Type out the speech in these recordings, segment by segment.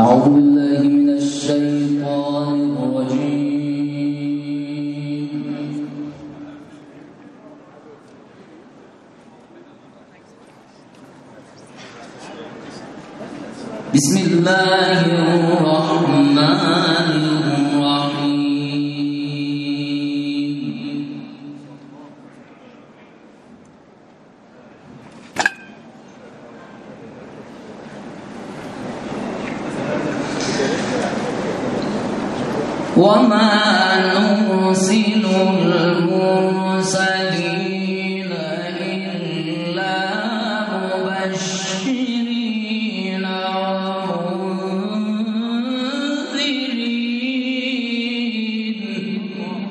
أعوذ بالله من الشيطان الرجيم. بسم الله الرحمن الرحيم. وما نرسل المرسلين إلا مبشرين ومنذرين.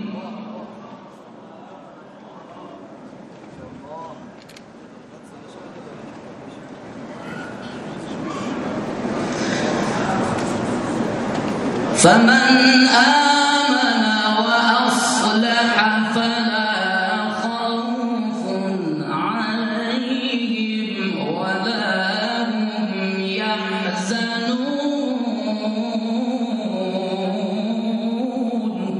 فمن آمن وأصلح فلا خوف عليهم ولا هم يحزنون.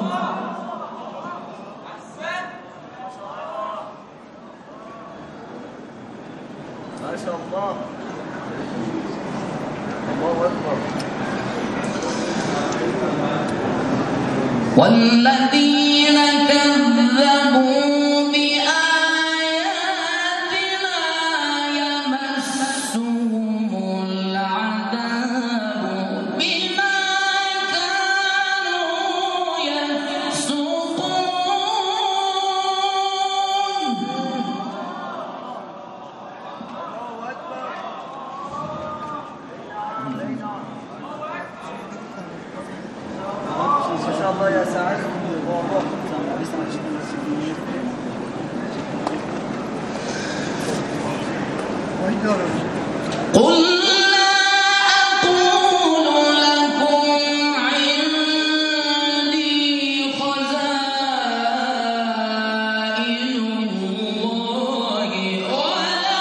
ما شاء الله. الله أكبر. والذين كذبوا بآياتنا يمسهم العذاب بما كانوا يفسقون. الله أكبر. ما شاء الله يا سعد. قل لا أقول لكم عندي خزائن الله ولا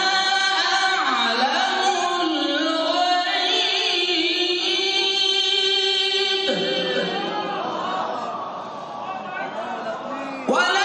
أعلم الغيب ولا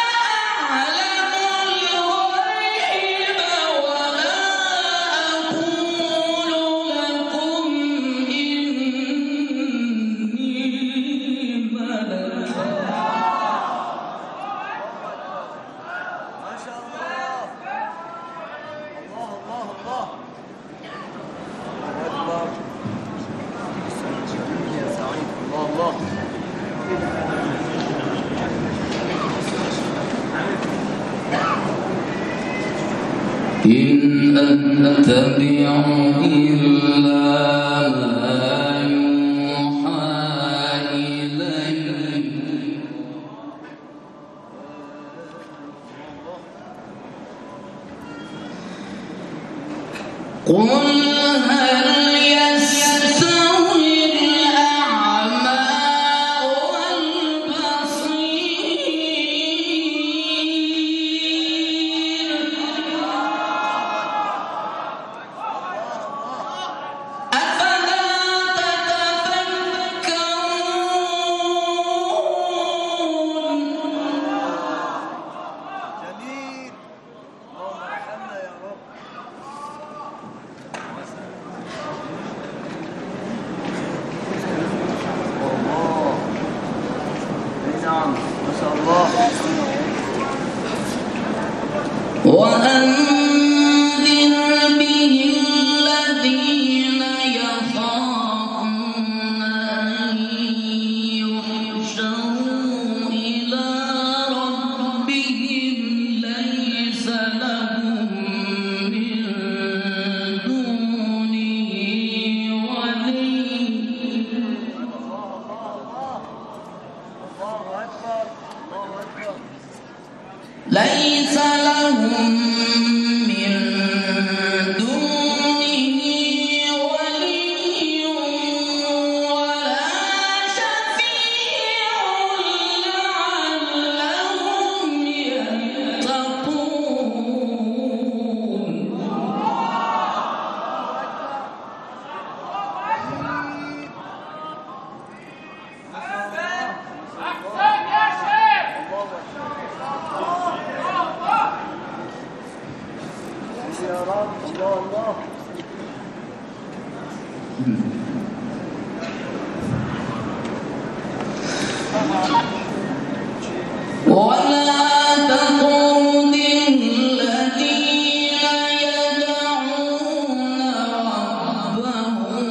إن أتبع إلا ما يوحى إلي. قل هل يستوي الأعمى والبصير أفلا تتفكرون. جميل. اللهم ارحمنا يا رب. الله. نعم ما شاء الله. وأنذر به الذين يخافون أن يحشروا إلى ربهم ليس لهم من دونه ولي. الله أكبر. الله أكبر. ليس لهم من دونه ولي ولا شفيع لعلهم يتقون. ولا تطرد الذين يدعون ربهم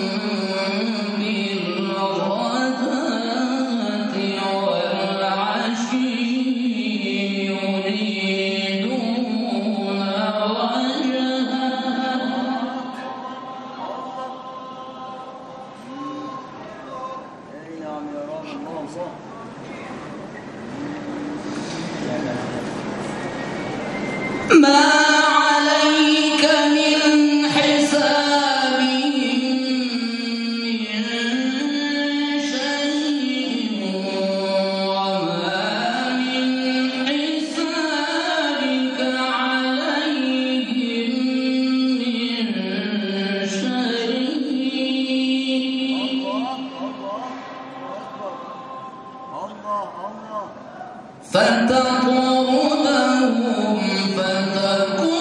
بالغداة والعشي يريدون وجهه. اي نعم يا رب. الله الله. ما عليك من حسابهم من شيء وما من حسابك عليهم من شيء. الله الله اكبر. الله الله. فتطردهم فتكون